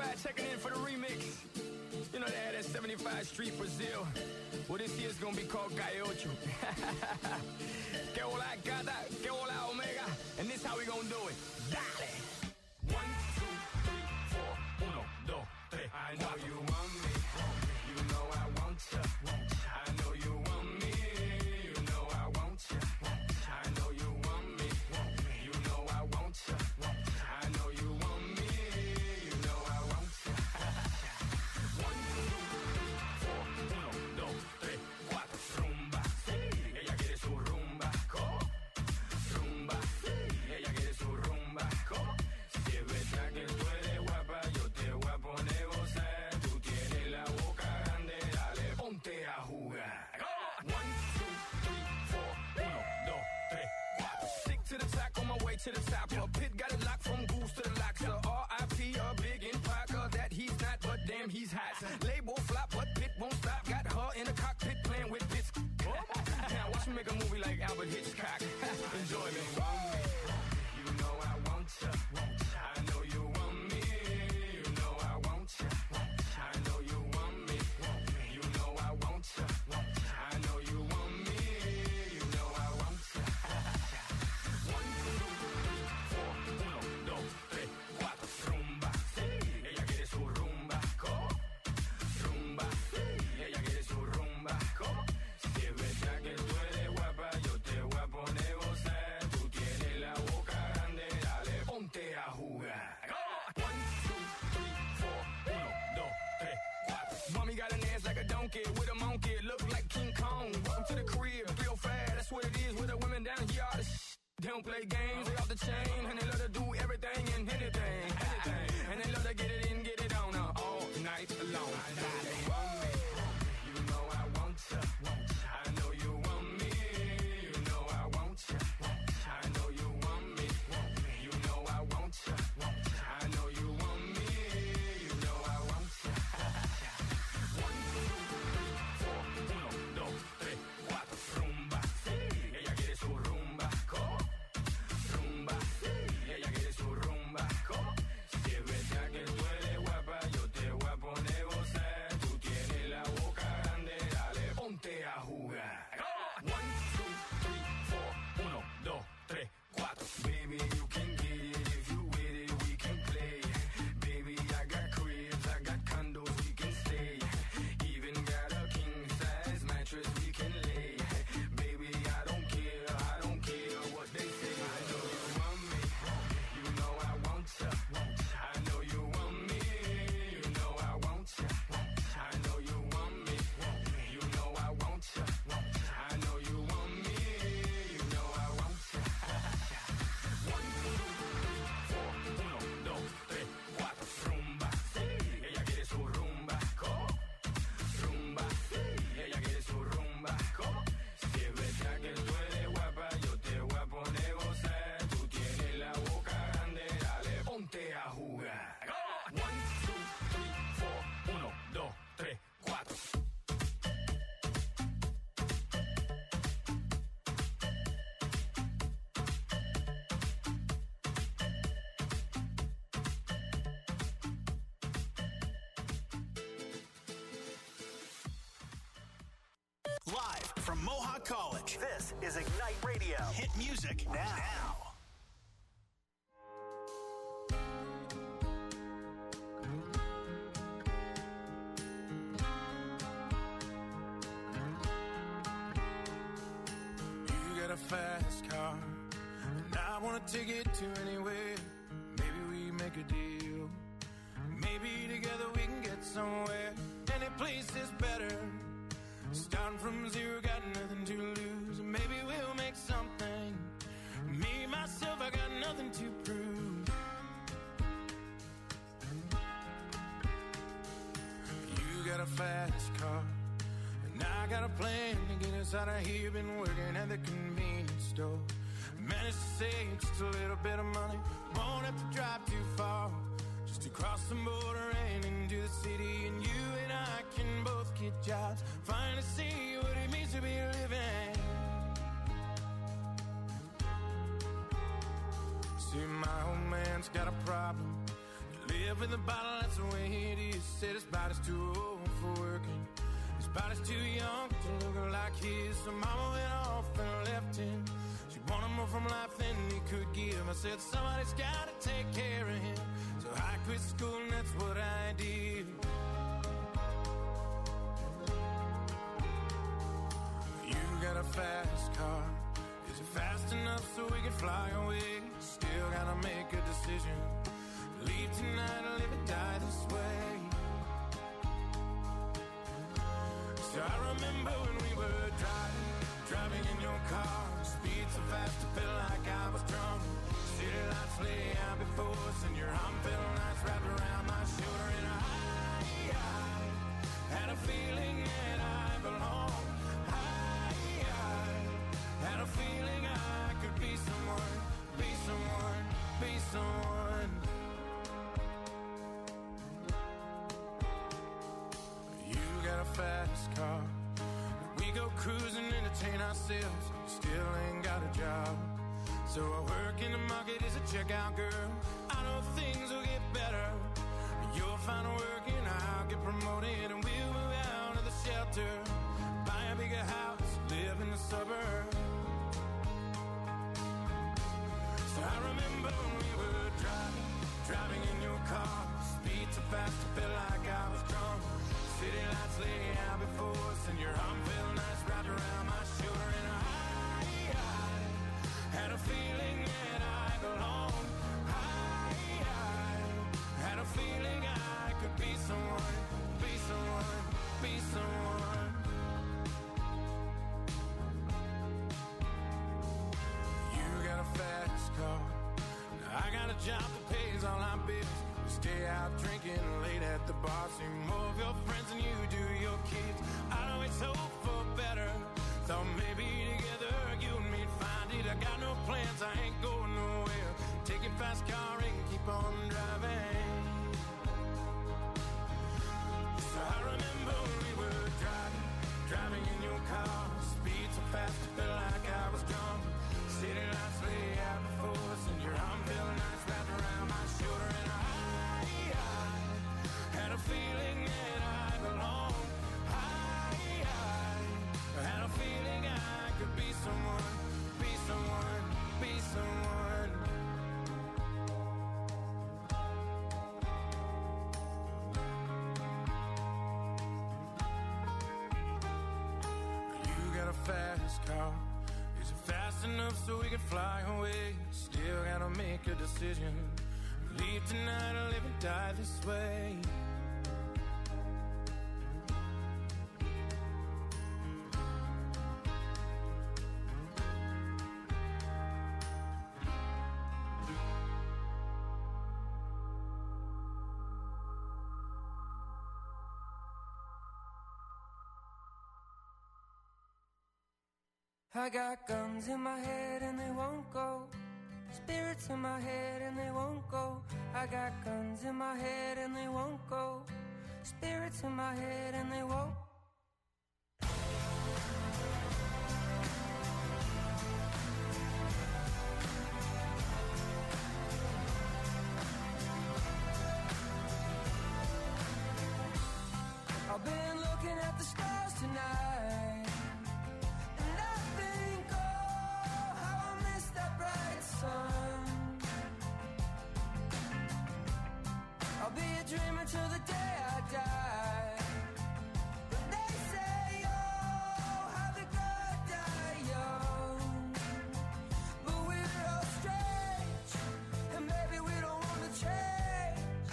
checking in for the remix. You know they had that 75 Street Brazil. Well, this year's gonna be called Calle Ocho. Que hola gata, que hola omega. And this how we gonna do it. Dale. 1, 2, 3, 4. 1, 2, 3. I know you want me. You know I want ya. I know you want me. You know I want ya. I know you want me. You know I want ya. I know you want me. You know I want ya. 1, 2, 3, 4. 1, 2, 3, 4. Rumba. Ella quiere su rumba. Rumba. Ella quiere su rumba. Si es verdad que tú eres guapa, yo te voy a poner gozar. Tú tienes la boca grande, dale, ponte a jugar. 1, 2, 3, 4. 1, 2, 3, 4. Stick to the track on my way to the top. A Pit got it locked from Goose to the locks. R.I.P. a big in Parker that he's not, but damn he's hot. Label flop, but Pit won't stop. Got her in the cockpit playing with bits. Now watch me make a movie like Albert Hitchcock. Enjoy me. You know I want ya. I know you want me. You know I want ya. I know you want me. You know I want ya. I know you want me. You know I want ya. 1, 2, 3, 4. 1, 2, 3, 4. Rumba. Ella quiere su rumba. Rumba. Ella quiere su rumba. Si es verdad que tú eres guapa, yo te voy a poner gozar. Tú tienes la boca grande, dale, ponte a jugar. 1, 2, 3, 4. 1, 2, 3, 4. Mommy got an ass like a donkey with a monkey. Look like King Kong. Welcome to the crib, real fast. That's what it is with the women down here. All the they don't play games, they off the chain. And they love to do everything and anything. And they love to get it in, get it on all night long. You know I want ya. I know you want me. You know I want ya. I know you want me. You know I want ya. I know you want me. You know I want ya. 1, 2, 3, 4. 1, 2, 3, 4. Rumba. Ella quiere su rumba. Rumba. Ella quiere su rumba. Si es verdad que tú eres guapa, yo te voy a poner gozar. Tú tienes la boca grande, dale, ponte a jugar. 1, 2, 3, 4. 1, 2, 3, 4. Baby, you can get it if you with it, we can play. Baby, I got cribs, I got condos, we can stay. Even got a king size mattress we can lay. Baby, I don't care what they say. I know you want me, you know I want ya. I know you want me, you know I want ya. I know you want me, you know I want ya. I know you want me, you know I want ya. 1, 2, 3, 4. 1, 2, 3, 4. Rumba. Ella quiere su rumba. Rumba. Ella quiere su rumba. Si es verdad que tú eres guapa, yo te voy a poner gozar. Tú tienes la boca grande, dale, ponte a jugar. 1, 2, 3, 4. 1, 2, 3, 4. Live from Mohawk College, this is Ignite Radio. Hit music now. You got a fast car, and I want to take it to anywhere. Maybe we make a deal. Maybe together we can get somewhere. Any place is better. Starting from zero, got nothing to lose. Maybe we'll make something. Me, myself, I got nothing to prove. You got a fast car, and I got a plan to get us out of here. Been working at the convenience store. Managed to save just a little bit of money. Won't have to drive too far. Just to cross the border and into the city. And you and I can both get jobs. Finally see what it means to be living. See, my old man's got a problem. He live with a bottle, that's the way it is. Said his body's too old for working. His body's too young to look like his. So mama went off and left him. She wanted more from life than he could give. I said somebody's gotta take care of him. So I quit school and that's what I did. You got a fast car. Is it fast enough so we can fly away? Still gotta make a decision. Leave tonight or live or die this way. So I remember when we were driving in your car. Speed so fast it felt like I was drunk. City lights lay out before us and your arm felt nice wrapped around my shoulder. And I had a feeling that I belonged. I had a feeling I could be someone, be someone, be someone. You got a fast car. We go cruising, entertain ourselves. Still ain't got a job. So I work in the market as a checkout girl. I know things will get better. You'll find work and I'll get promoted. And we'll move out of the shelter. Buy a bigger house, live in the suburbs. So I remember when we were driving in your car. Speed so fast it felt like I was drunk. City lights lay out before us and your arm felt nice wrapped around my shoulder. And I had a feeling that I belonged. I had a feeling I could be someone, be someone, be someone. You got a fast car. Now I got a job that pays all our bills. We stay out drinking late at the bar. See more of your friends than you do your kids. I know it's hope for better. Thought maybe together you and me'd find it. I got no plans, I ain't going nowhere. Take your fast car and keep on driving. So I remember when we were driving in your car. Speed so fast it felt like I was drunk. City lights lay out before us and your arm felt nice wrapped around my shoulder. And I had a feeling that I belonged. I had a feeling I could be someone, be someone, be someone. You got a fast car. Is it fast enough so we can fly away? Still gotta make a decision. Leave tonight or live and die this way. I got guns in my head and they won't go. Spirits in my head and they won't go. I got guns in my head and they won't go. Spirits in my head and they won't. I've been looking at the stars tonight. I'll be a dreamer till the day I die. But they say, oh, how the good die young. But we're all strange, and maybe we don't want to change.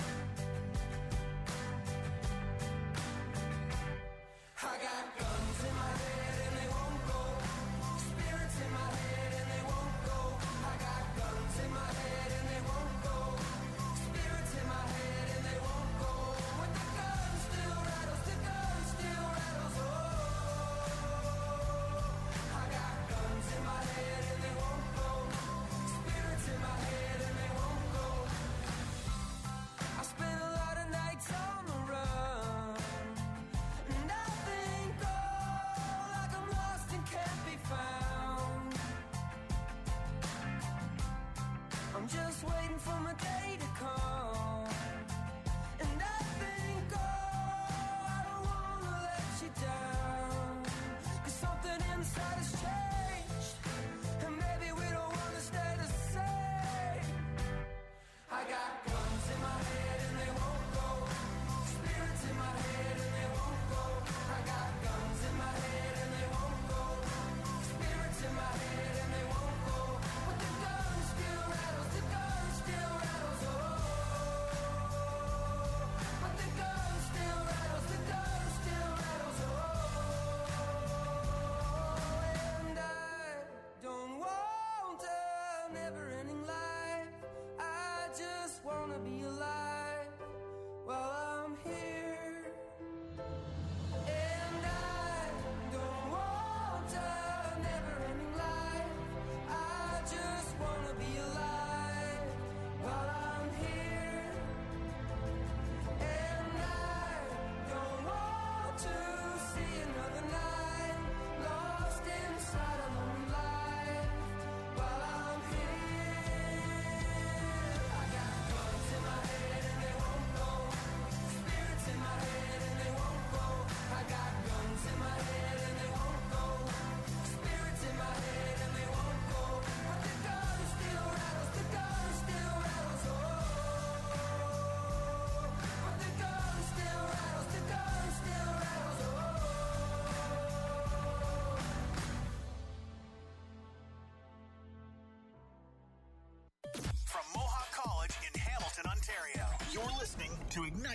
I got guns in my head and they won't go. Spirits in my head and they won't go. I got guns in my head and they won't go. Spirits in my head and they won't go. With the guns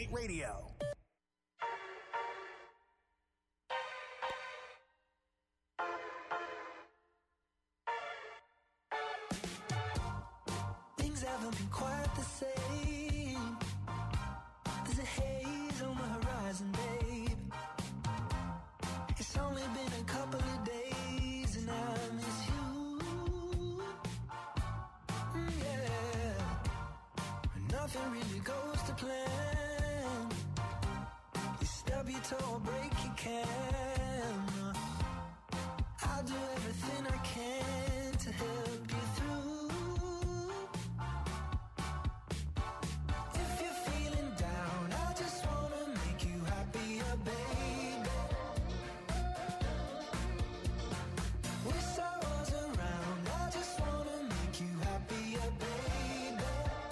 Ignite Radio. Things haven't been quite the same. There's a haze on the horizon, babe. It's only been a couple of days and I miss you. Yeah. Nothing really goes to plan. You stub your toe or break your can. I'll do everything I can to help you through. If you're feeling down, I just wanna make you happier, baby. Wish I was around, I just wanna make you happier, baby.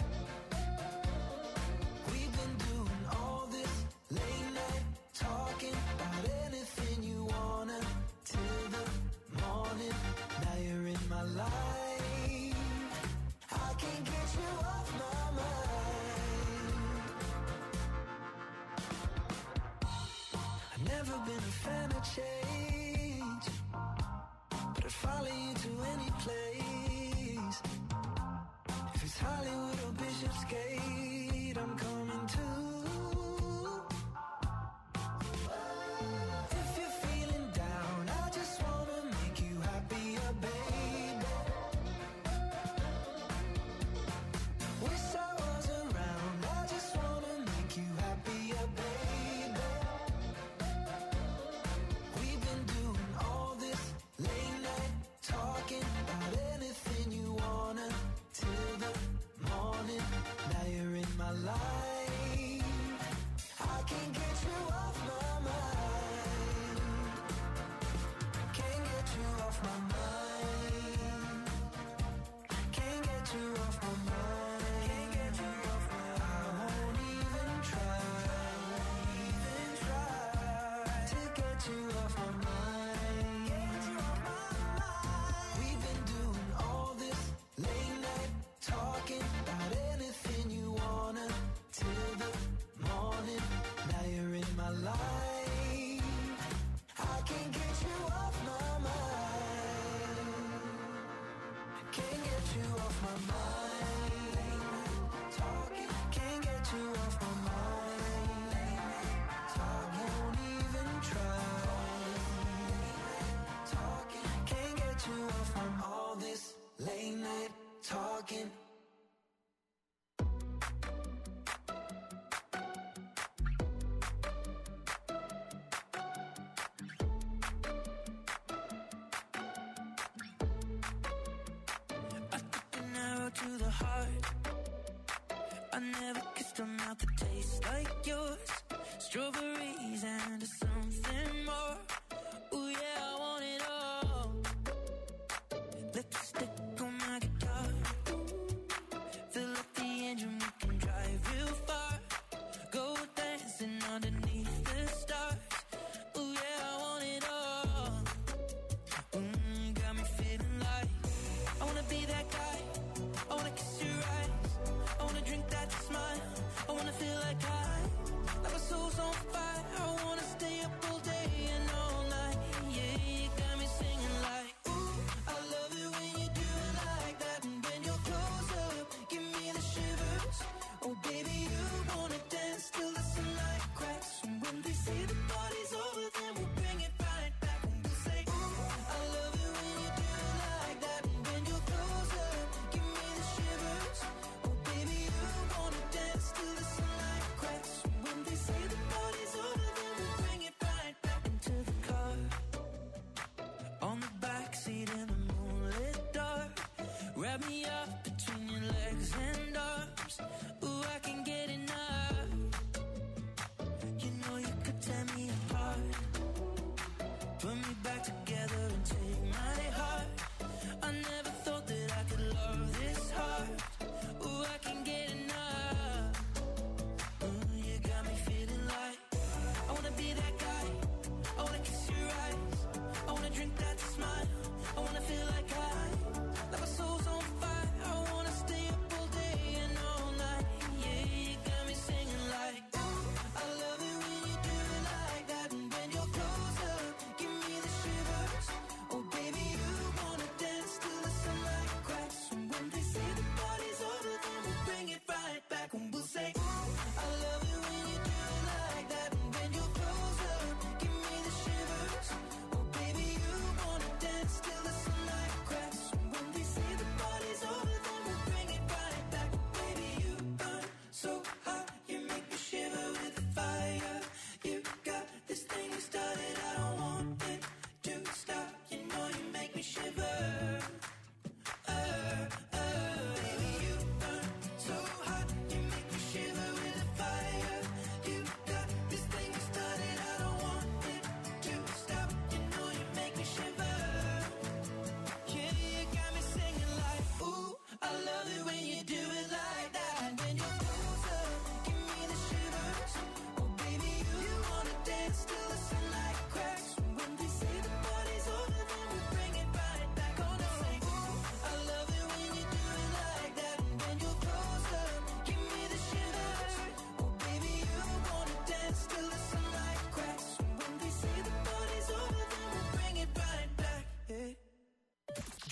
We've been doing all this late night talking about anything you wanna till the morning. Now you're in my life, I can't get you off my mind. I've never been a fan of change, but I'd follow you to any place. If it's Hollywood or Bishopsgate, I'm coming too. If you're feeling down, I just wanna make you happier, baby. Wish I was around, I just wanna make you happier, baby. We've been doing all this late night talking about anything you wanna till the morning. Now you're in my life, I can't get you off my mind. Can't get you off my mind. Can't get you off my mind. Can't get you off my mind. I won't even try to get you off my mind. We've been doing all this late night talking about anything you wanna till the morning. Now you're in my life, I can't get you off my mind. Can't get you off my mind. Talking, can't get you off my mind. Won't even try. Talking, can't get you off from all this late night talking. I took an arrow to the heart. I never kissed a mouth that tastes like yours. Strawberries and something more. Ooh yeah, I want it all. Lipstick on my guitar. Fill up the engine, we can drive real far. Go dancing underneath the stars. Ooh yeah, I want it all. Got me feeling like I wanna be that guy. I wanna kiss your eyes. I wanna drink that smile. I wanna feel like my soul's on fire.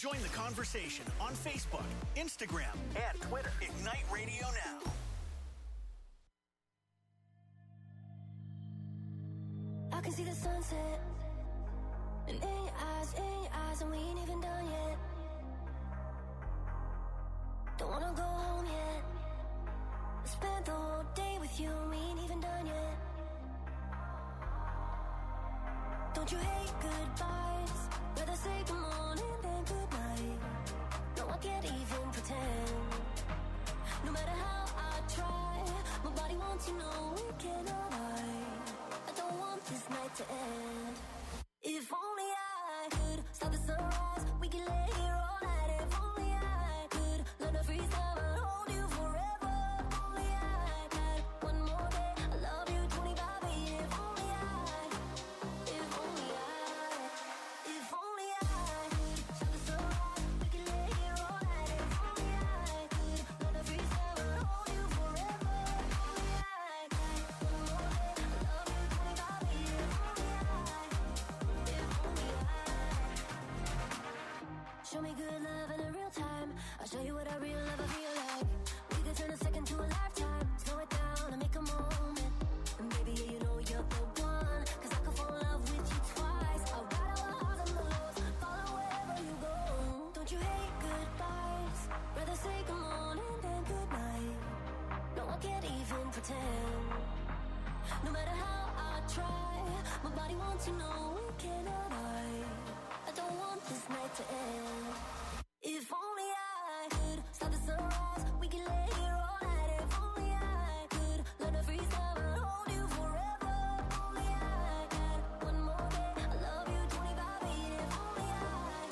Join the conversation on Facebook, Instagram, and Twitter. Ignite Radio Now. I can see the sunset, and in your eyes, and we ain't even done yet. Don't wanna go home yet. I spent the whole day with you, and we ain't even done yet. Don't you hate goodbyes? Rather say good morning than good night. No, I can't even pretend. No matter how I try, my body wants to know we cannot hide. I don't want this night to end. If only I could stop the sunrise, we could lay here all night. If only I could learn to freeze time and hold you forever. If only I had one more day, I love you 25/8. If only I could stop the sunrise, we could lay here all night. If only I could learn to freeze time and hold you forever. If only I had one more day, I love you 25/8. If only show me good love in a real time. I'll show you what a real lover feel like. We could turn a second to a lifetime. Slow it down and make a moment. And baby, yeah, you know you're the one. Cause I could fall in love with you twice. I'll ride all the highs and the lows, follow wherever you go. Don't you hate goodbyes? Rather say good morning than good night. No, I can't even pretend. No matter how I try, my body wants to know we cannot hide. I don't want this night to end. If only I could stop the sunrise, we could lay here all night. If only I could learn to freeze time and hold you forever. If only I had one more day, I love you 25/8. If only I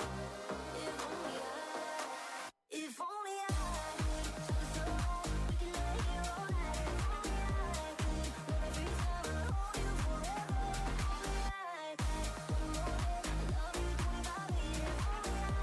could stop the sunrise, we could lay here all night. If only I could learn to freeze time and hold you forever. If only I had one more day, I love you 25/8. If only I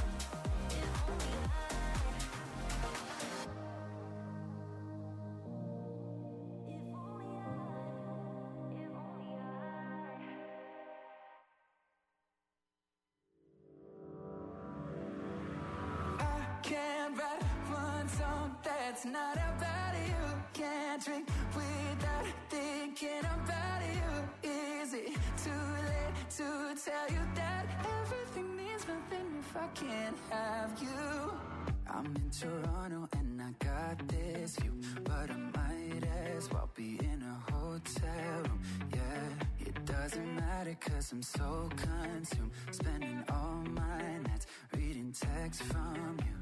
can't write one song that's not about you. Can't drink without thinking about you. Is it too late to tell you that everything means nothing if I can't have you? I'm in Toronto and I got this view, but I might as well be in a hotel room. Yeah, it doesn't matter cause I'm so consumed, spending all my nights reading texts from you.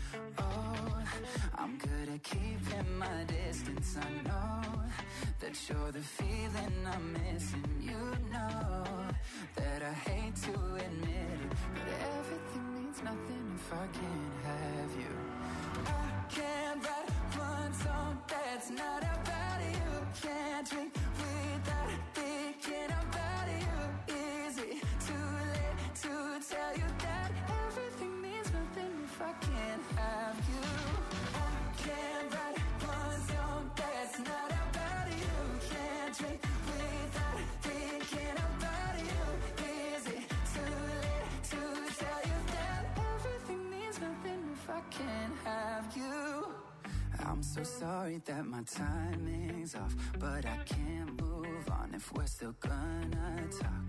Oh, I'm good at keeping my distance. I know that you're the feeling I'm missing. You know that I hate to admit it, but everything means nothing if I can't have you. I can't write one song that's not about you. Can't drink without thinking about you. Is it too late to tell you that everything means nothing if I can't have you? I can't write one song that's not about you. Can't drink without thinking about you. Is it too late to tell you that everything means nothing if I can't have you? I'm so sorry that my timing's off, but I can't move on if we're still gonna talk.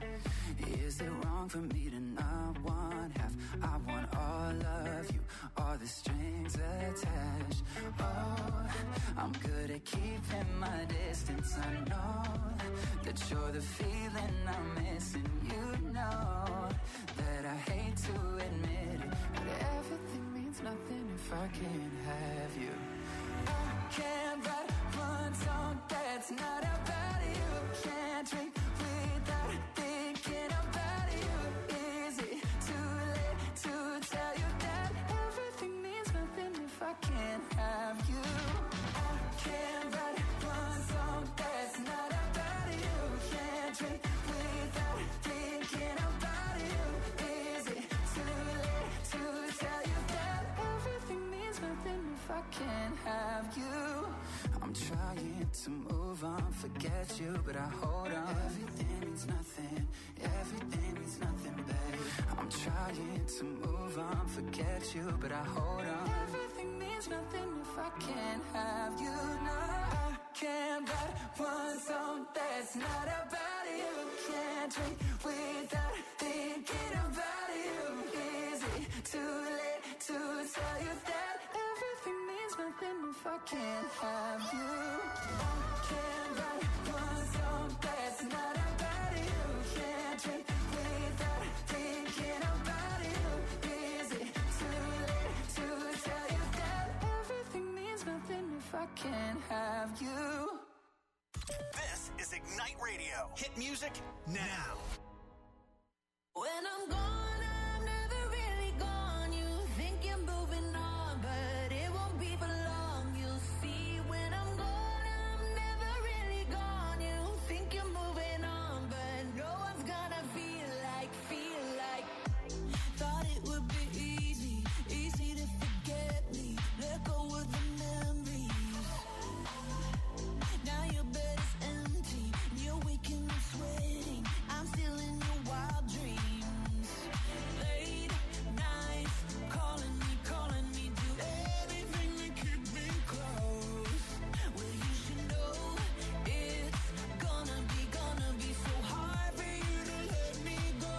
Is it wrong for me to not want half? I want all of you, all the strings attached. Oh, I'm good at keeping my distance. I know that you're the feeling I'm missing. You know that I hate to admit it, but everything means nothing if I can't have you. I can't write one song that's not about you. Can't drink without thinking about you. Is it too late to tell you that everything means nothing if I can't have you? I can't write one song that's not about you. Can't drink without thinking about you. Is it too late to tell you that everything means nothing if I can't have you? I'm trying to move move on, forget you, but I hold on. Everything means nothing, everything means nothing, babe. I'm trying to move on, forget you, but I hold on. Everything means nothing if I can't have you. No, I can't write one song that's not about you. Can't drink without thinking about you. Is it too late to tell you that everything means nothing if I can't have you? I can't write one song that's not about you. Can't drink without thinking about you. Is it too late to tell you that everything means nothing if I can't have you? This is Ignite Radio. Hit music now. When I'm gone, I'm never really gone. You think you're moving on, but it won't be for long. You'll see when I'm gone, I'm never really gone. You think you're moving on, but no one's gonna feel like. Thought it would be easy to forget me. Let go of the memories. Now your bed is empty, and you're waking up sweating. I'm still in your wild dreams. Late nights, calling me, do anything to keep me close. Well, you should know it's gonna be so hard for you to let me go.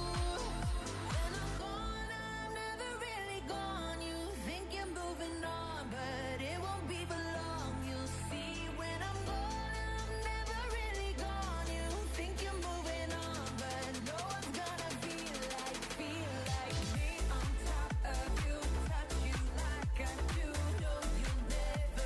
When I'm gone, I'm never really gone. You think you're moving on, but it won't be for long. You'll see when I'm gone, I'm never really gone. You think you're moving on, but no one's gonna feel like me on top of you, touch you like I do. No, you'll never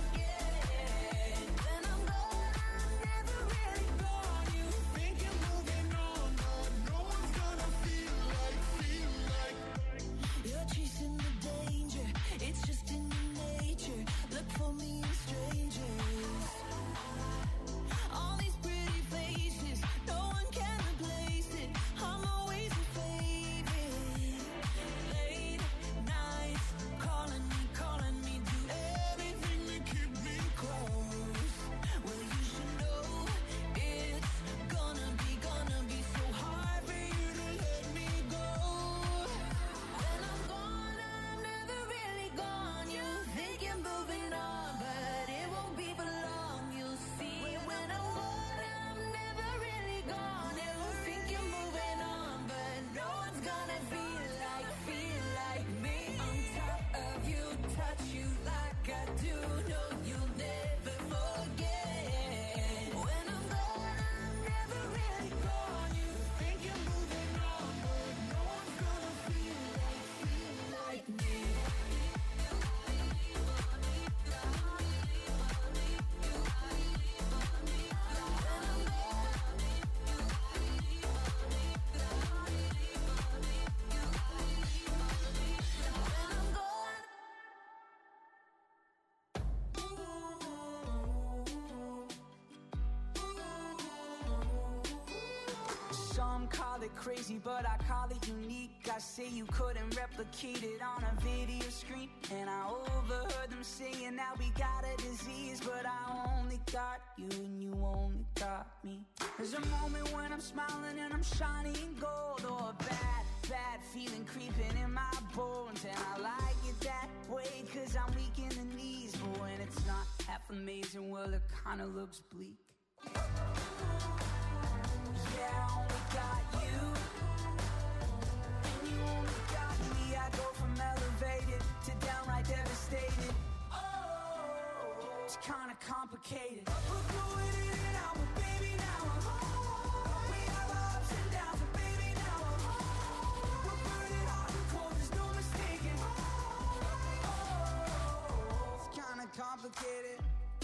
forget. When I'm gone, I'm never really gone. You think you're moving on, but no one's gonna feel like. You're chasing the danger, it's just in your nature. Look for me in strangers. All these pretty faces, no one can replace it. I'm always your favorite. Late nights, calling me, do anything to keep me close. Well, you should know it's gonna be so hard for you to let me go. When I'm gone, I'm never really gone. You think you're moving on, but it won't be for long. You'll see when I'm gone, I'm never really gone. You think you're moving on, but no one's gonna feel like me on top of you, touch you like I do. No, you'll never forget. When I'm gone, I'm never really gone. You think you're moving on, but no one's gonna feel like me. Some call it crazy, but I call it unique. I say you couldn't replicate it on a video screen. And I overheard them saying that we got a disease, but I only got you and you only got me. There's a moment when I'm smiling and I'm shining in gold, or a bad feeling creeping in my bones. And I like it that way, cause I'm weak in the knees. But when it's not half amazing, well, it kinda looks bleak. Yeah, I only got you, and you only got me. I go from elevated to downright devastated. Oh, it's kinda complicated. We're going in and out, but baby, now I'm home. We have our ups and downs, but baby, now I'm home. We're burning hot and cold, there's no mistaking. Oh, it's kinda complicated.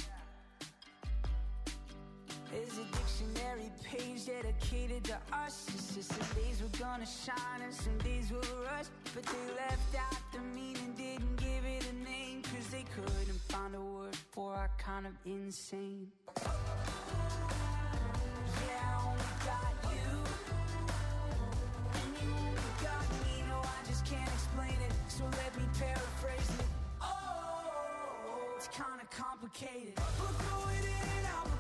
There's a dictionary page dedicated to us. It's just some days we're gonna shine and some days we'll rush. But they left out the meaning, didn't give it a name, cause they couldn't find a word for our kind of insane. Yeah, I only got you, and you only got me. No, I just can't explain it, so let me paraphrase it. Oh, it's kinda complicated. We're going in and out.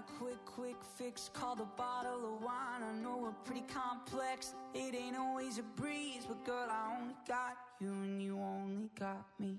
quick fix called a bottle of wine. I know we're pretty complex, it ain't always a breeze, but girl, I only got you and you only got me.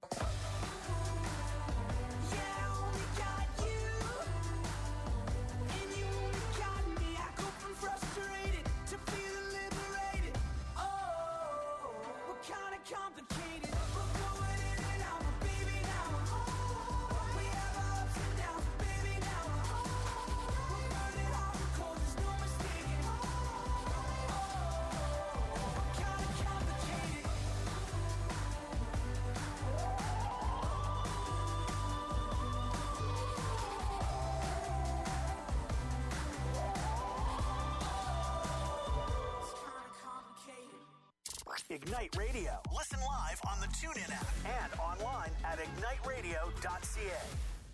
Ignite Radio. Listen live on the TuneIn app and online at igniteradio.ca.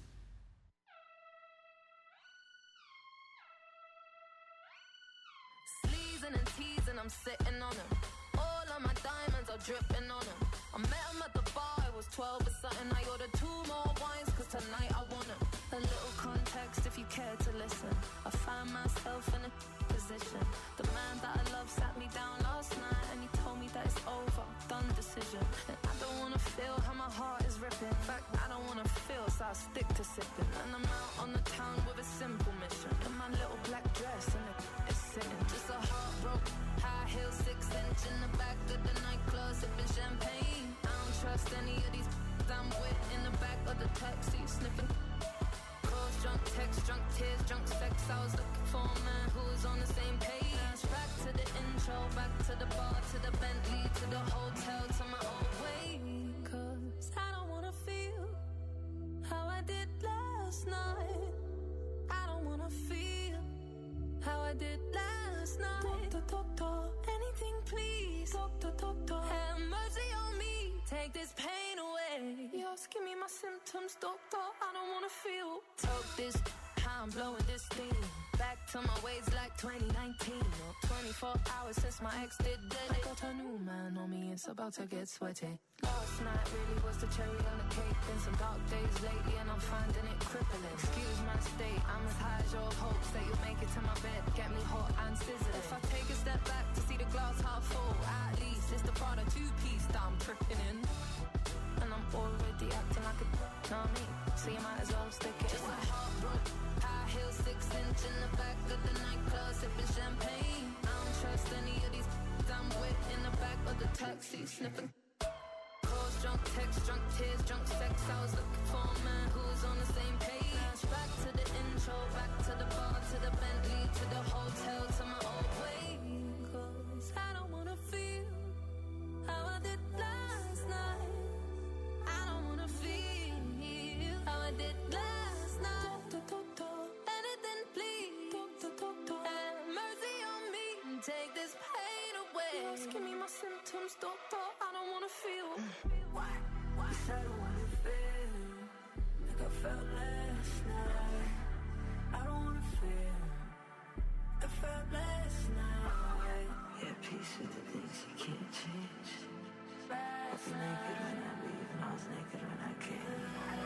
Sleezing and teasing, I'm sitting on them. All of my diamonds are dripping on them. I met him at the bar, it was 12 or something. I ordered 2 more wines, cause tonight I want them. A little context if you care to listen. I found myself in a position. The man that I love sat me down last night and he told me that it's over, done decision. And I don't wanna feel how my heart is ripping. In fact, I don't wanna feel, so I stick to sipping. And I'm out on the town with a simple mission. In my little black dress and it's sitting. Just a heartbroken, high heel, 6-inch in the back of the nightclub, sipping champagne. I don't trust any of these I'm with in the back of the taxi, sniffing. Calls, drunk texts, drunk tears, drunk sex. I was looking for a man who was on the same page. Back to the intro, back to the bar, to the Bentley, to the hotel, to my old way. Cause I don't wanna feel how I did last night. I don't wanna feel how I did last night. Anything please, have mercy on me, take this pain away. You're asking me my symptoms, doctor, I don't wanna feel. Talk this, how I'm blowing this steam. Back to my ways like 2019. 24 hours since my ex did dead. I got a new man on me, it's about to get sweaty. Last night really was the cherry on the cake. Been some dark days lately and I'm finding it crippling. Excuse my state, I'm as high as your hopes that you'll make it to my bed, get me hot and sizzling. If I take a step back to see the glass half full, at least it's the Prada 2-piece that I'm tripping in. And I'm already acting like a know what I mean? So you might as well stick it. Just a heartbroken, high heel, 6-inch in the back of the nightclub, sipping champagne. I don't trust any of these I'm with in the back of the taxi, sniffing. Calls, drunk texts, drunk tears, drunk sex. I was looking for a man who was on the same page. Back to the intro, back to the bar, to the Bentley, to the hotel, to my old way. Cause I don't wanna feel how I did last night. I don't wanna feel how I did last night. Anything please, have mercy on me, take this pain away. You're asking me my symptoms, doctor, I don't wanna feel. What? I don't wanna feel like I felt last night. I don't wanna feel like I felt last night. Yeah, peace with the things you can't change. I was naked when I leave and I was naked when I came.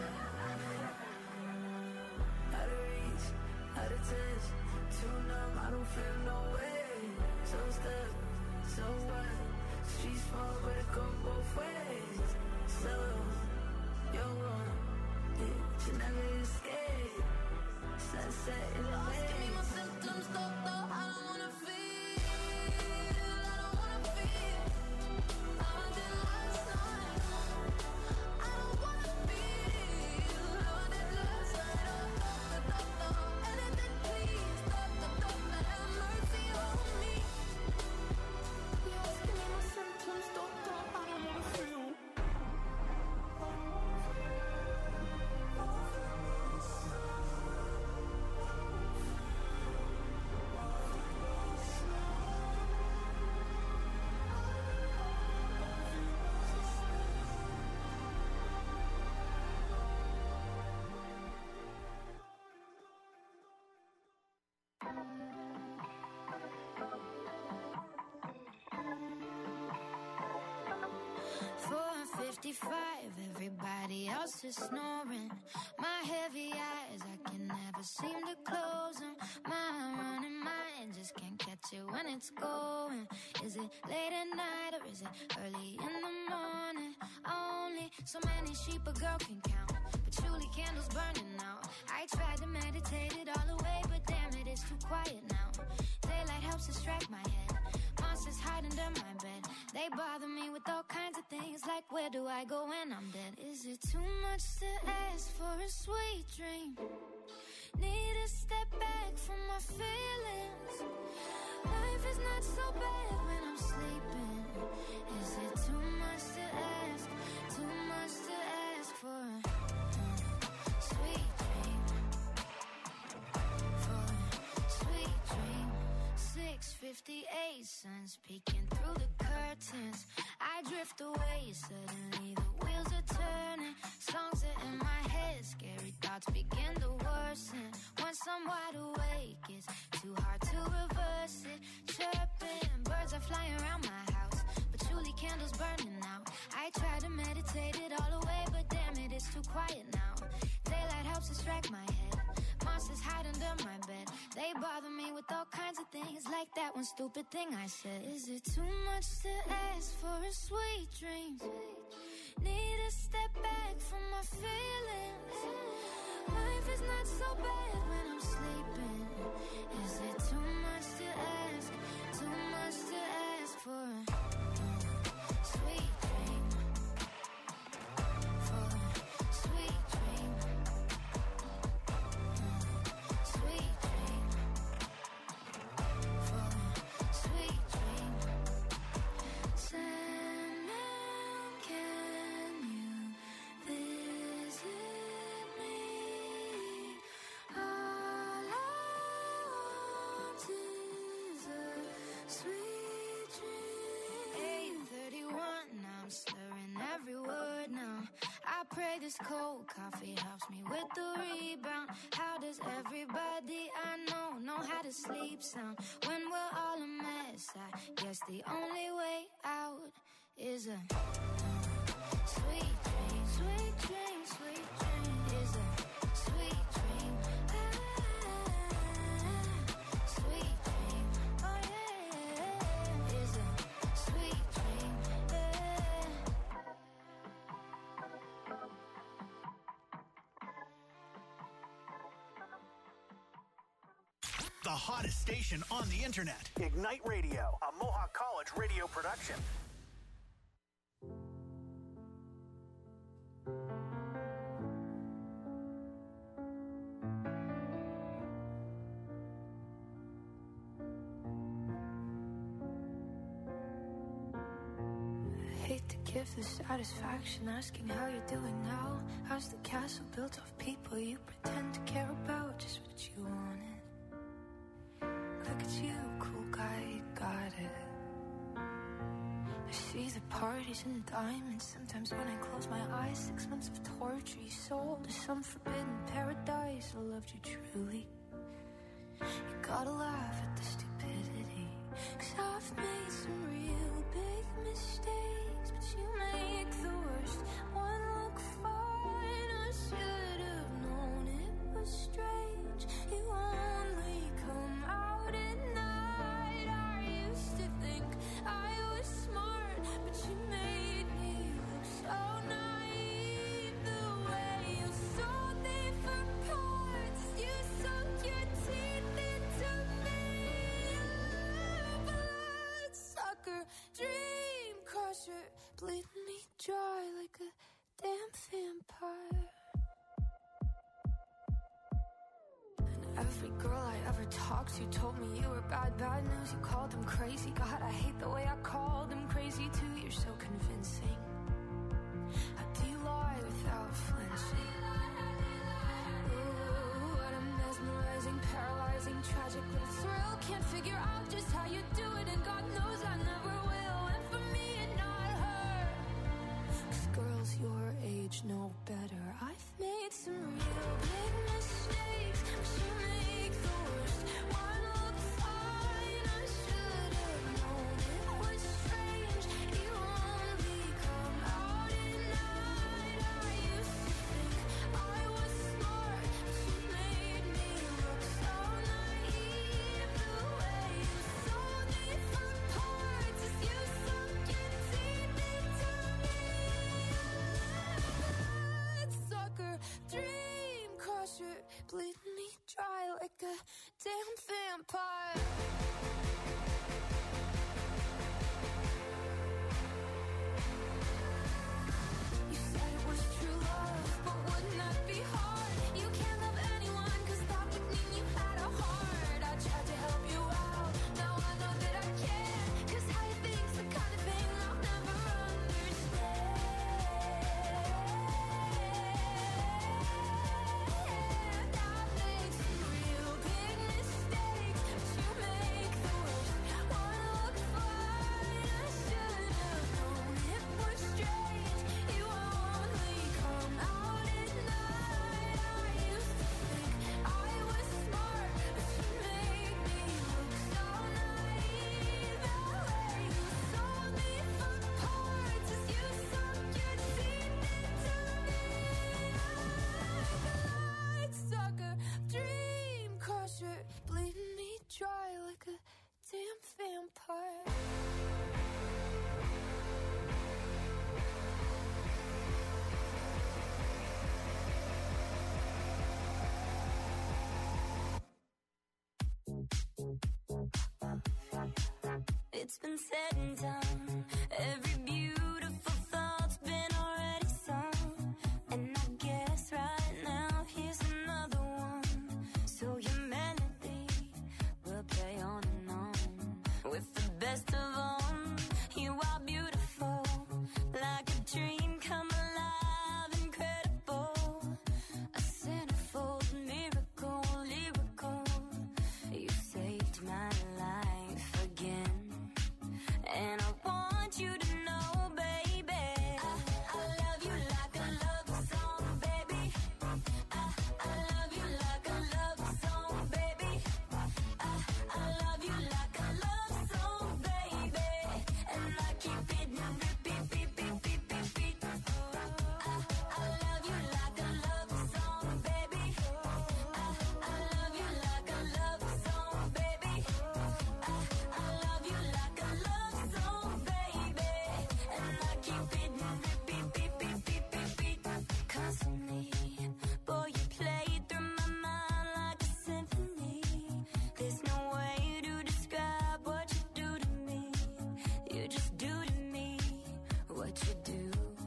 Out of reach, out of touch, too numb, I don't feel no way. So stuck, so what? Street small, but it go both ways. So, you're wrong, yeah, you never escape. Sunset in the bay. Give me my symptoms, doctor, I don't wanna feel. I don't wanna feel how I did last night. I don't wanna feel how I did last night. Doctor, anything please, doctor, have mercy on me. You're asking me my symptoms, doctor, I don't wanna feel. 55, everybody else is snoring. My heavy eyes, I can never seem to close them. My running mind just can't catch it when it's going. Is it late at night or is it early in the morning? Only so many sheep a girl can count, but surely candles burning out. I tried to meditate it all away, but damn it, it's too quiet now. Daylight helps distract my head. Monsters hide under my bed. They bother me with all kinds of things, like where do I go when I'm dead? Is it too much to ask for a sweet dream? Need to step back from my feelings. Life is not so bad when I'm sleeping. Is it too much to ask? Too much to ask for a sweet dream? For a sweet dream. 6:58, sun's peeking through the curtains. I drift away, suddenly the wheels are turning. Songs are in my head, scary thoughts begin to worsen. Once I'm wide awake, it's too hard to reverse it. Chirping, birds are flying around my house, but surely candles burning out. I try to meditate it all away, but damn it, it's too quiet now. Daylight helps distract my head. Monsters hide under my bed. They bother me with all kinds of things, like that one stupid thing I said. Is it too much to ask for a sweet dream? Need to step back from my feelings. Life is not so bad when I'm sleeping. Is it too much to ask? Too much to ask for a sweet dream? For a sweet dream. Sweet dream. For a sweet dream. Sandman, can you visit me? All I want is a sweet dream. 8:31, now I'm slurring every word now. I pray this cold coffee helps me with the rebound. How does everybody I know how to sleep sound when we're all a mess? I guess the only way out is a sweet dream. Sweet dream, sweet dream is a sweet dream. Sweet dream, oh yeah, is a sweet dream. The hottest station on the internet. Ignite Radio, a Mohawk College radio production. Hate to give the satisfaction asking how you're doing now. How's the castle built of people you pretend to care about? Just what you wanted. Look at you, cool guy, you got it. I see the parties and diamonds. Sometimes when I close my eyes, 6 months of torture you sold to some forbidden paradise. I loved you truly. You gotta laugh at the stupidity, 'cause I've made some real big mistakes, but you make the worst one look fine. I should have known it was strange. You only come out at night. I used to think I was smart, but you made me look so naive. The way you sold me for parts, you sunk your teeth into me. Bloodsucker, dream crusher, bleeding me dry like a damn vampire. Every girl I ever talked to told me you were bad, bad news. You called them crazy. God, I hate the way I called them crazy too. You're so convincing. How do you lie without flinching? Ooh, what a mesmerizing, paralyzing, tragic little thrill. Can't figure out just how you do it, and God knows I never will. And for me and not her, 'cause girls your age know better. I've made some real big mistakes, but you make the worst one look fine. I should have known it was strange. You only come out at damn vampire. You said it was true love, but wouldn't that be hard? You can't love anyone, 'cause that would mean you had a heart. I tried to help you out, now I know that I can't, 'cause how you think's the kind of thing I'll never understand. I've made some real big mistakes, but you make the worst one look fine. I should have known it was strange. You only come out at night. I used to think I was smart, but you made me look so naive. The way you sold me for parts as you sunk your teeth into me. Like a light sucker, dream crusher, bleeding me dry like a damn vampire. It's been said and done. Every beautiful thought's been already sung. And I guess right now here's another one. So your melody will play on and on. With the best of them, you are beautiful. Like a dream come alive, incredible. A centerfold miracle, lyrical. You saved my life again. And I want you to know, baby, I love you like a love song, baby. I love you like a love song, baby. I love you like a love song, baby. And I keep it repeat, beat, beat, beat, beat, beat. I love you like a love song, baby. I love you like a love song, baby. I love you like a love song, baby. And I keep it repeat, beat, beat, beat, beat, beat. Constantly, boy, you play through my mind like a symphony. There's no way to describe what you do to me. You just do to me what you do.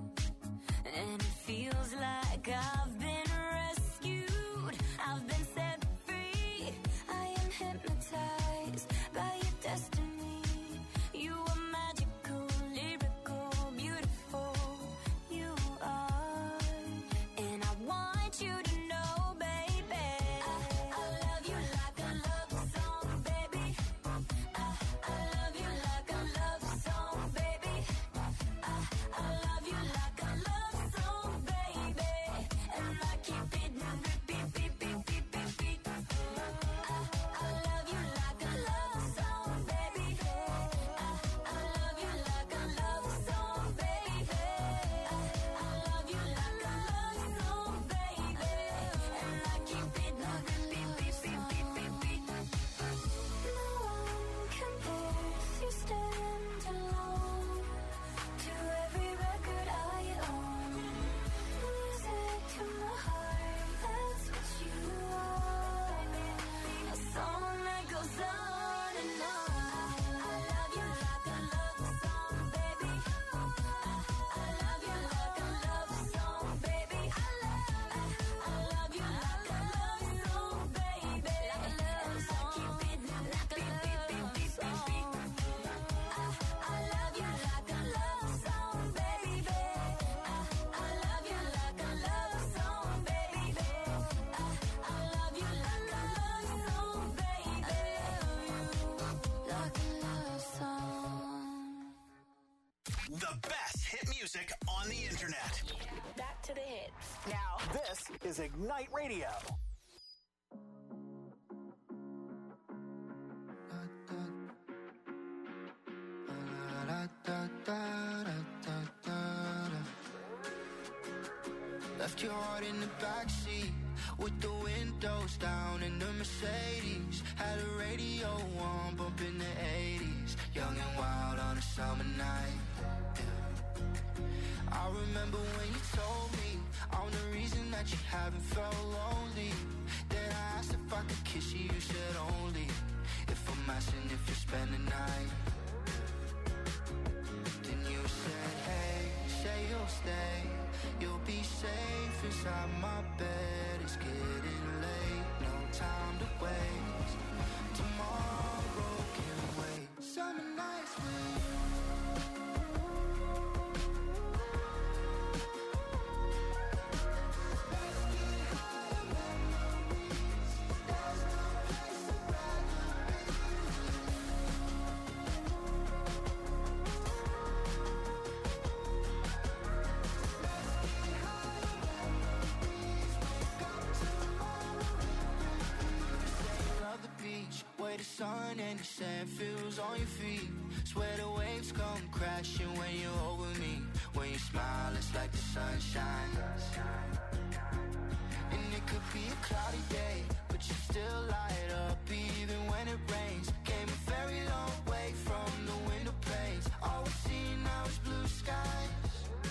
And it feels like I've been rescued. I've been set free. I am hypnotized by your destiny. You are magical, lyrical, beautiful. You are. And I want you to know, baby, I love you like a love song, baby. I love you like a love song, baby. I love you like a love song, baby. And I keep it repeat, beat, beat, beat, beat, beat. I love you like a love song, baby. I love you like a love song, baby. I love you like a love song, baby. And I keep it repeat, beat, beat, beat, beat, beat. No one compares, you stand alone to every record I own. Music to my heart, that's what you are. A song that goes on and on. I love you like a love song, baby. I love you like a love song, baby. I love you like a love song, baby. And I keep it like a beat, beat, beat, beat, beat. I love you like a love song, baby. I love you like a love song, baby. I love you like a love song, baby. Like a love song. The best hit music on the internet. Back to the hits. Now, this is Ignite Radio. Left your heart in the backseat with the windows down in the Mercedes. Had a radio on, bumping the 80s. Young and wild on a summer night. Yeah. I remember when you told me I'm the reason that you haven't felt lonely. Then I asked if I could kiss you, you said only if I'm asking if you spend the night. Then you said, hey, say you'll stay. You'll be safe inside my bed. It's getting late, no time to waste. Tomorrow can wait. Summer nights with you. Way the sun and the sand feels on your feet. Swear the waves come crashing when you're over me. When you smile, it's like the sunshine. And it could be a cloudy day, but you still light up even when it rains. Came a very long way from the window panes. All we see now is blue skies.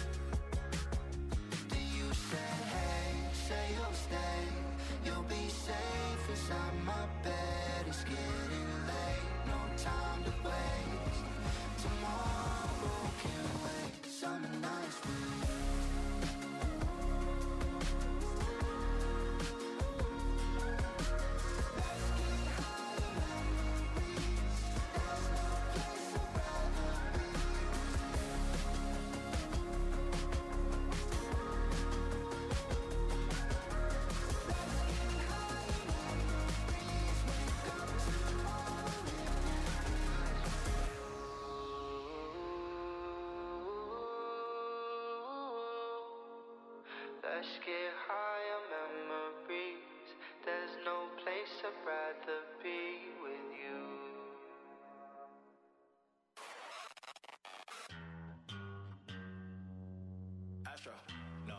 Then you said, hey, say you'll stay. You'll be safe inside my bed. It's getting late, no time to waste. Tomorrow can wait. Summer nights with you. Let's get higher memories. There's no place I'd rather be. Let's get higher memories. There's no place I'd rather be with you. Astra, no.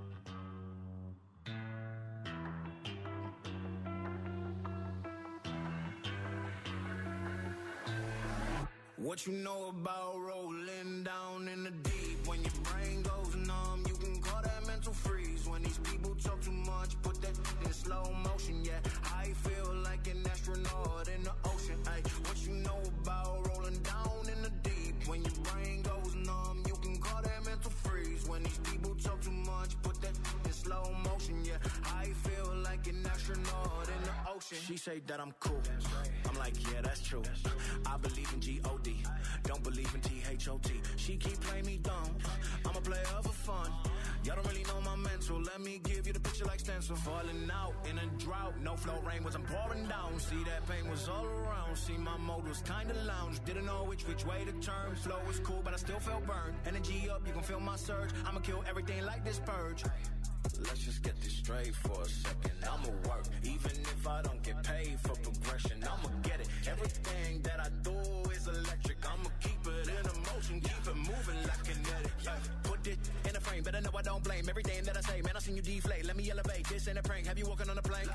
What you know about rolling down in the deep? When your brain goes numb, you can call that mental freeze. When these people talk too much, put that in slow motion, yeah. I feel like an astronaut in the ocean, ay. What you know about rolling down in the deep? When your brain goes numb, you can call that mental freeze. When these people talk too much, put that in slow motion, yeah. I feel like an astronaut in the ocean. She say that I'm cool. I'm like, yeah, that's true. I believe in G-O-D. Don't believe in T-H-O-T. She keep playing me dumb. I'm a player for fun. Y'all don't really know my mental. Let me give you the picture like stencil. Falling out in a drought. No flow rain was I'm pouring down. See that pain was all around. See my mode was kinda lounge. Didn't know which way to turn. Flow was cool, but I still felt burned. Energy up, you can feel my surge. I'ma kill everything like this purge. Let's just get this straight for a second. I'ma work, even if I don't get paid for progression. I'ma get it. Everything that I do is electric. I'ma keep it in motion, keep it moving like kinetic. Put it in a frame, better know I don't blame everything that I say. Man, I seen you deflate. Let me elevate. This ain't a prank. Have you walking on a plane?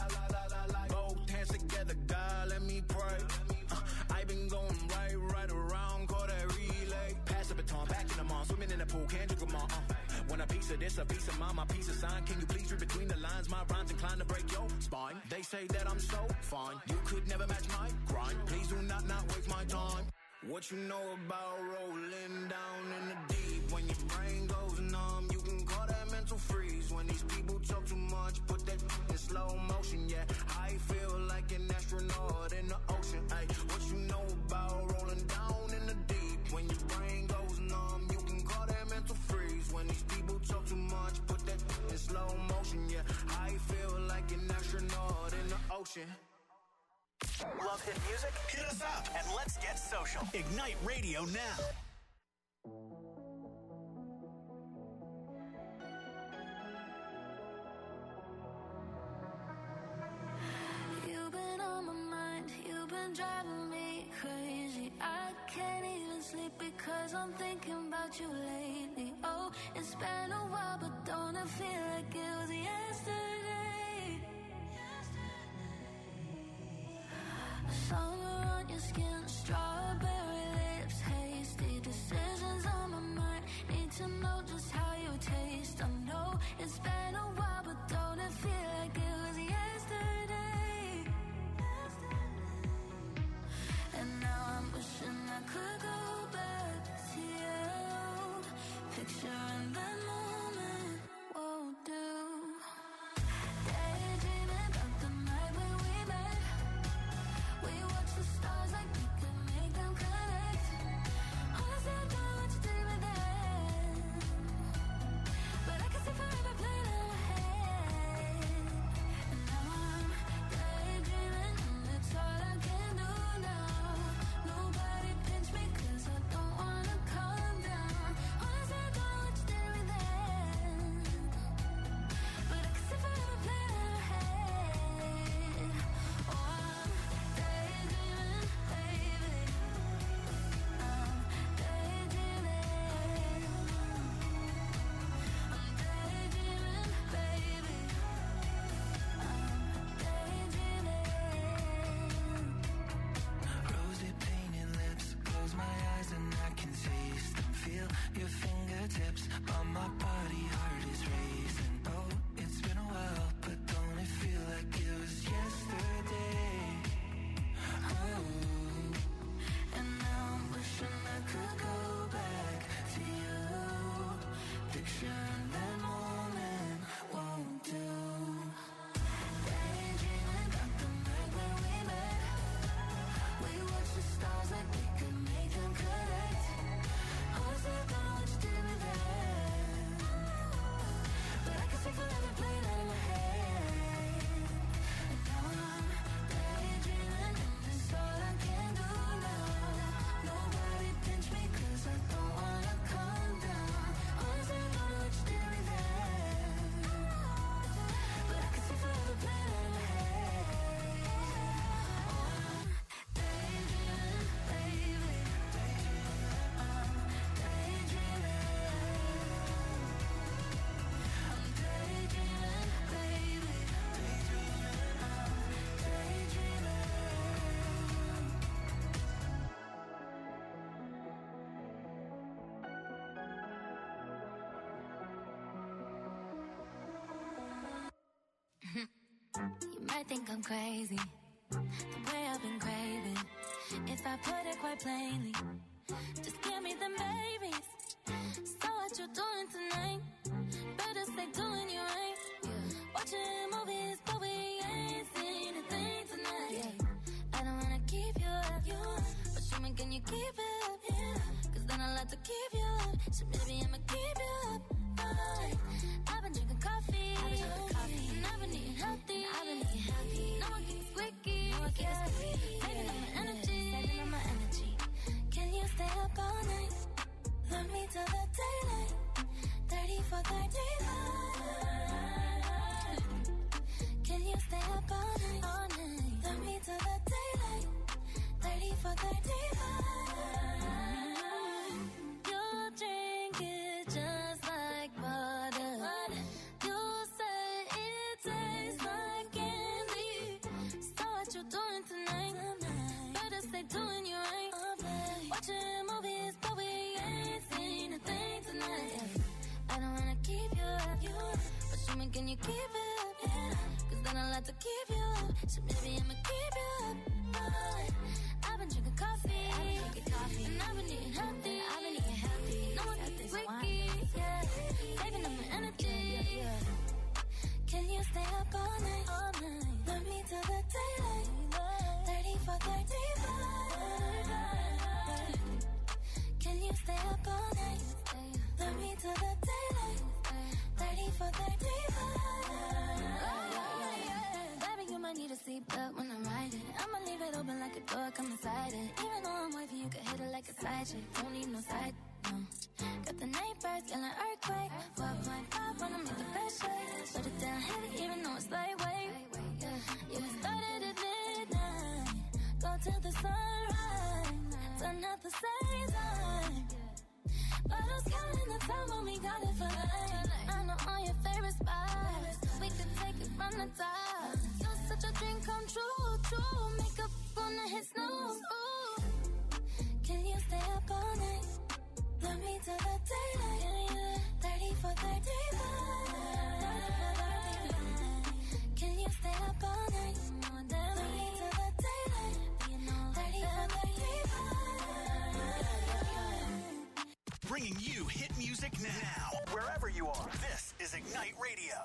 Both hands together, God, let me pray. I've been going right around, call that relay. Pass the baton, back in the mall, swimming in the pool, can't drink them all. Want a piece of this, a piece of mine, my piece of sign. Can you please read between the lines? My rhymes inclined to break your spine. They say that I'm so fine, you could never match my grind. Please do not waste my time. What you know about rolling down in the deep? When your brain goes numb, you can call that mental freeze. When these people talk too much, put that in slow motion, yeah. I feel like an astronaut in the ocean, ay. What you know about rolling down in the deep? When your brain goes numb, you can call that mental freeze. When these people talk too much, put that in slow motion, yeah. I feel like an astronaut in the ocean. Love hit music? Hit us up and let's get social. Ignite Radio now. You've been on my mind, you've been driving me crazy. I can't even sleep because I'm thinking about you lately. Oh, it's been a while, but don't it feel like it was yesterday? Summer on your skin, strawberry lips, hasty decisions on my mind. Need to know just how you taste. I know it's been Picturing that moment won't do. Daydreaming about the night when we met. We watch the stars like we could make them connect. Honestly, I don't know what you did with that, but I can see forever playing in my head. And now I'm daydreaming, and it's all I can do now. Nobody pinch me 'cause I don't wanna calm down. Honestly, I don't know what you did with that, but I can see forever playing in my head. Oh, I'm daydreaming, baby. I'm daydreaming. I'm daydreaming, baby. I'm daydreaming. Rosy painted lips, close my eyes and I can taste them. Feel your fingertips on my body, heart is racing. Oh, it's been a while, but don't it feel like it was yesterday? Oh, and now I'm wishing I could go back to you. Picturing that moment won't do. Daydreaming about the night when we met. We watch the stars like we could make them connect. Honestly, I don't know what you did with that, but I can see forever playing out in my head. And now I'm daydreaming, and it's all I can do now. Nobody pinch me 'cause I don't wanna calm down. Honestly, I don't know what you did with that, but I can see forever playing out in my head. Oh, I'm daydreaming, baby. I'm daydreaming. I'm daydreaming, baby. I'm You might think I'm crazy, the way I've been craving. If I put it quite plainly, just give me them babies. So what you doing tonight? Better stay doing you right. Watching movies, but we ain't seen a thing tonight. I don't wanna keep you up, but show me, can you keep it up? 'Cause then I'll have to keep you up. So maybe I'ma keep you up. I've been drinking coffee, and I've been eating healthy. No one keeps squeaky, saving up my energy. Can you stay up all night? Love me till the daylight. 30 for 35. Can you stay up all night? Love me till the daylight. 30 for 35. You drink it just like butter. You say it tastes like candy. So what you doing tonight? Better stay doing you right. Watching movies, but we ain't seen a thing tonight. I don't wanna keep you up, but show me, can you keep it up? 'Cause then I'll have to keep you up. So maybe I'ma keep you up. I've been drinking coffee, and I've been eating healthy. No one keeps squeaky, saving up my energy. Can you stay up all night? Love me till the daylight. 30 for 35. Can you stay up all night? Love me till the daylight. 30 for 35. Baby, you might need a seatbelt when I'm riding. I'ma leave it open like a door, come inside it. Even though I'm wavy, you can hit it like a side chick. Don't need no side, no. Got the neighbors yelling earthquake. 4.5 wanna make the best shake. Shut it down heavy, even though it's lightweight. Yeah, we started at midnight. Go till the sunrise. Turn up the same time. Bottles counting the time when we got it for life. I know all your favorite spots. We could take it from the top. You're such a dream come true, true. Makeup gonna hit snooze. Ooh. Can you stay up all night? Love me till the daylight. 30 for 35. Can you stay up all night? Love me till the daylight. 30 for 35. Bringing you hit music music now. Wherever you are, this is Ignite Radio.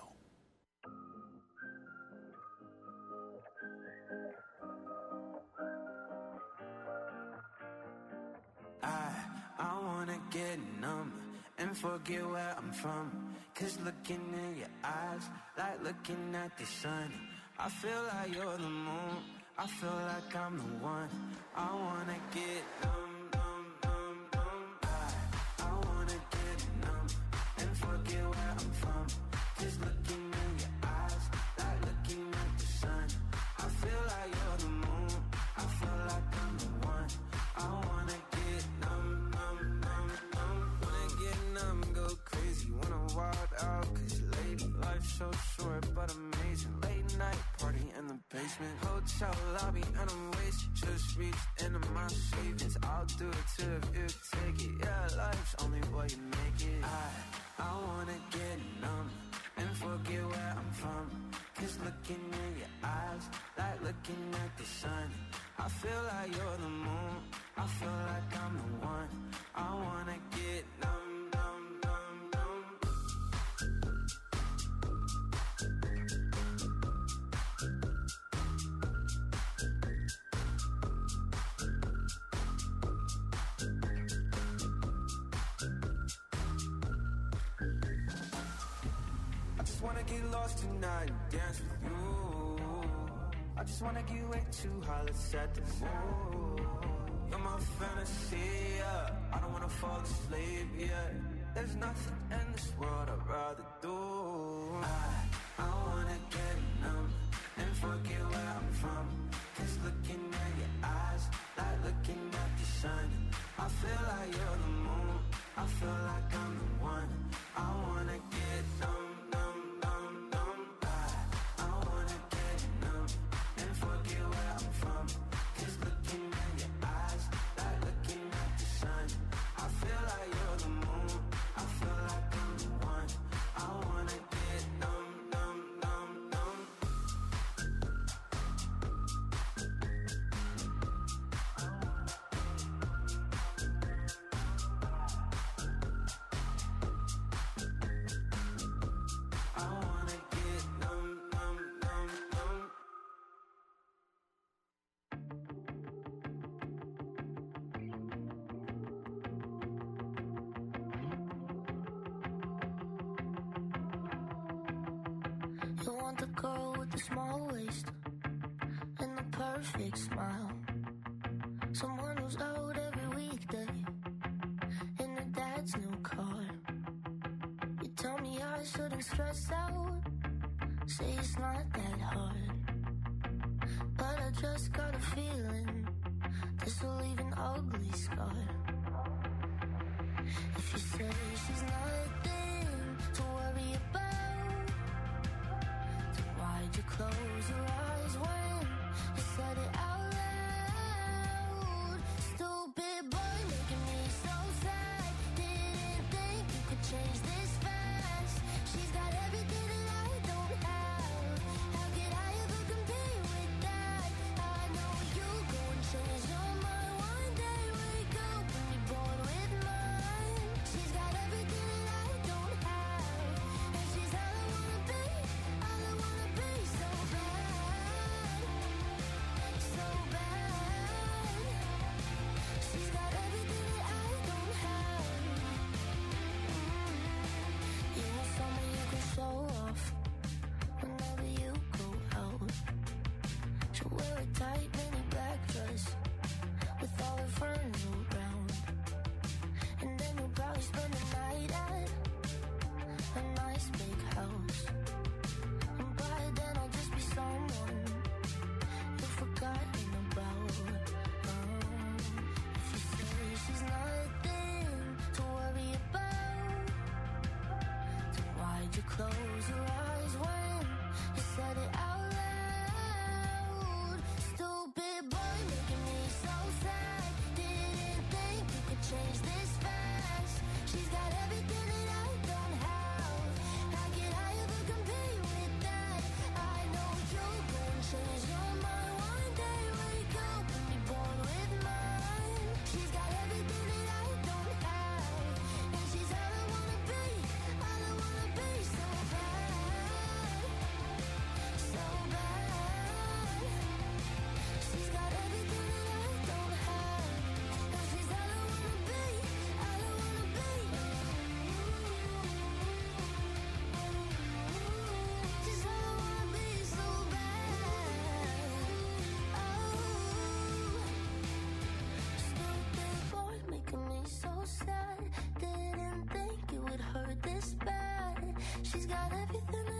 I wanna get numb and forget where I'm from. 'Cause looking in your eyes, like looking at the sun. I feel like you're the moon, I feel like I'm the one. I wanna get numb, numb, numb, numb. I wanna get numb and forget where I'm from. 'Cause looking in your eyes, like looking at the sun. I feel like you're the moon, I feel like I'm the one. I wanna get numb, numb, numb, numb. Wanna get numb, go crazy, wanna wild out. 'Cause lady, life's so short but amazing. Late night party in the basement, hotel lobby and I'm wasted. Just reached into my savings, I'll do it too if you take it. Yeah, life's only what you make it. I wanna get numb and forget where I'm from. 'Cause looking in your eyes, like looking at the sun. I feel like you're the moon, I feel like I'm the one. I wanna get numb, numb, numb, numb. I just wanna get lost tonight and dance with you. I just wanna get way too high, let's set the mood. You're my fantasy, yeah. I don't wanna fall asleep, yeah. There's nothing in this world I'd rather do. I wanna get numb and forget where I'm from. 'Cause looking at your eyes, like looking at the sun. I feel like you're the moon, I feel like I'm the one. I wanna get numb, numb, numb, numb. I wanna get numb and forget where I'm from. 'Cause looking at your eyes, like looking at the sun. I feel like you're the moon, I feel like I'm the one. I wanna get numb, numb, numb, numb. I wanna get numb, numb, numb, numb. You want the girl with the small waist and the perfect smile. Someone who's out every weekday in her dad's new car. You tell me I shouldn't stress out, say it's not that hard. But I just got a feeling this will leave an ugly scar. If you say she's nothing to worry about, then why'd you close your eyes when you said it out loud? Stupid boy making me so sad. Didn't think you could change this fast. She's got everything that I don't have. How could I ever compete with that? I know you go and change your mind one day. Wake up and be bored with mine. She's got everything that I don't have, and she's all I wanna be, all I wanna be. So bad, so bad. She's got everything that I don't have. You want someone you can show off whenever you go out. She'll wear a tight mini black dress with all her friends around, and then you'll probably spend the night at a nice big house. And by then I'll just be someone you've forgotten about. If you say she's nothing to worry about, then why'd you close your eyes when you said it out loud? Stupid boy making me so sad. Didn't think you could change this fast. She's got everything that I don't have. How could I ever compete with that? I know you'll go and change your mind one day. Wake up and be bored with mine. She's got everything that I don't have, and she's all I wanna everything I